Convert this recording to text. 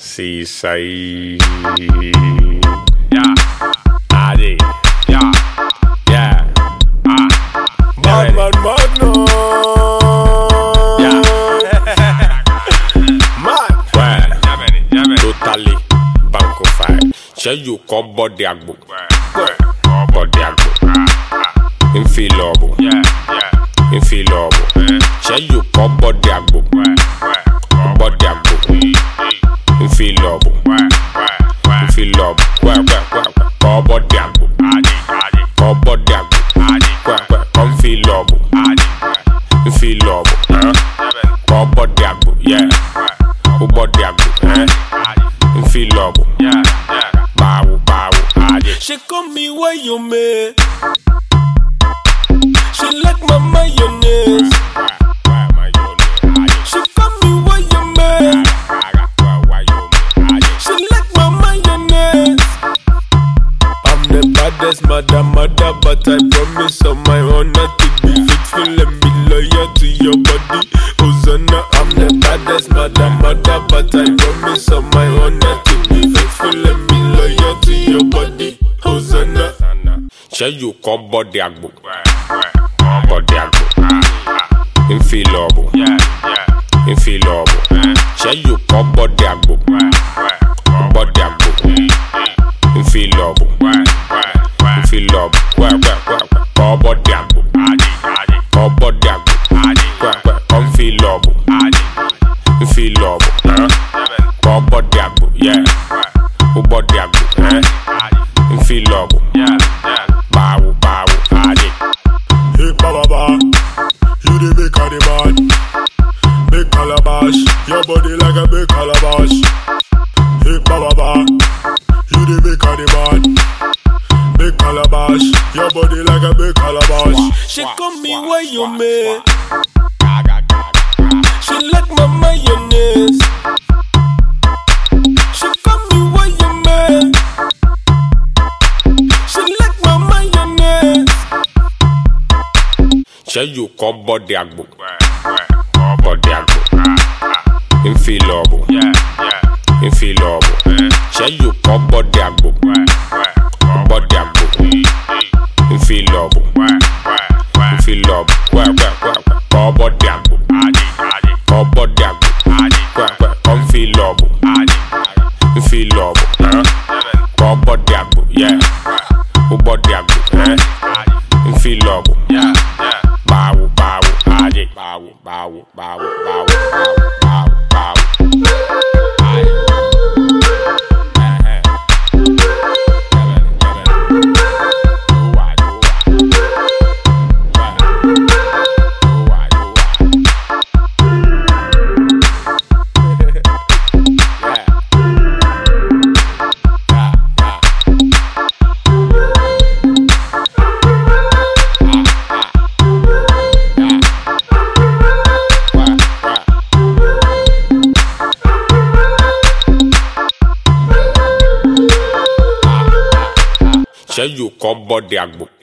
Si say yeah, Adi, yeah, yeah, bad man, no, yeah, mad, ouais, totally, banco fire. Shall you call body agbo, body agbo, infilable, infilable. Shall you call body agbo, body agbo, infilable, infilable. Call body agbo, call body agbo, infilable, infilable. Call body agbo, yeah, who body agbo, infilable. She call me where you made. She like my mayonnaise. She call me where you made. She like my mayonnaise. I'm the baddest mother, but I promise on my honor to be faithful and be loyal to your body. Hosanna, I'm the baddest mother, but I promise on my honor to be faithful and be loyal to your body. Hosanna. Shall you call body agbo, body agbo, infilable, infilable. Shall you call body agbo, body agbo, infilable, infilable. Call body agbo, call body agbo, infilable, infilable. Call body agbo, yeah, who body agbo, infilable. Hey Baba, you the big the bad, big calabash, your body like a big calabash. Hey Baba, you the big the bad, big calabash, your body like a big calabash. She call me where you made. She like my mayonnaise. She call me where you made. She like my mayonnaise. Shall you call body agbo, body agbo, infilable, infilable. Shall you call body agbo, body agbo, infilable, infilable. Call body agbo, call body agbo, infilable, infilable. Call body agbo, yeah, who body agbo, infilable. Shall you call body agbo?